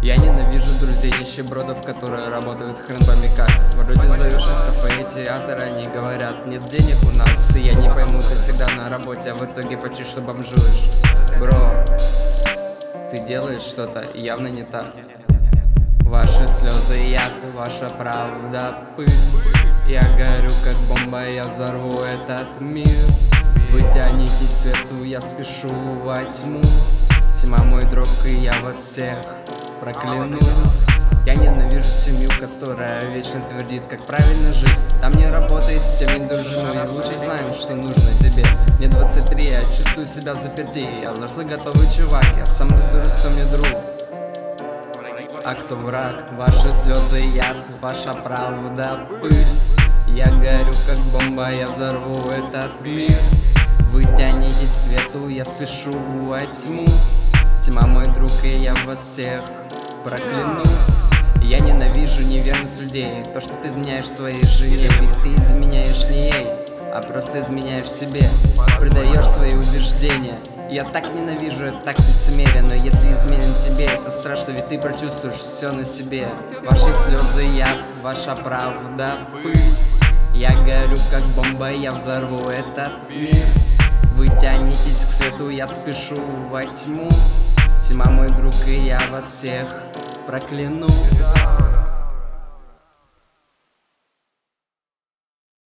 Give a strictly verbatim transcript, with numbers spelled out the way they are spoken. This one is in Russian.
Я ненавижу друзей нищебродов, которые работают хрен пойми как. Вроде зовешь в кафе и театр, они говорят: нет денег у нас. И я не пойму, ты всегда на работе, а в итоге почти что бомжуешь. Бро, ты делаешь что-то явно не так. Ваши слезы яд, ваша правда пыль. Я горю как бомба, я взорву этот мир. Вы тянетесь к свету, я спешу во тьму. Тьма мой друг, и я вас всех прокляну. Я ненавижу семью, которая вечно твердит, как правильно жить. Там не работай с тем, не дружи, и лучше знаем, что нужно тебе. Мне двадцать три, я чувствую себя в заперти. Я взрослый готовый чувак, я сам разберусь, кто мне друг, а кто враг. Ваши слезы яд, ваша правда пыль. Я горю как бомба, я взорву этот мир. Вы тянетесь к свету, я спешу во тьму. Тьма мой друг, и я вас всех прокляну. Я ненавижу неверность людей, то, что ты изменяешь своей жене. Ведь ты изменяешь не ей, а просто изменяешь себе. Предаешь свои убеждения. Я так ненавижу, это так лицемерие. Но если изменим тебе, это страшно, ведь ты прочувствуешь все на себе. Ваши слезы яд, ваша правда пыль. Я горю как бомба, я взорву этот мир. Вы тянетесь к свету, я спешу во тьму. Тьма мой друг, и я вас всех прокляну.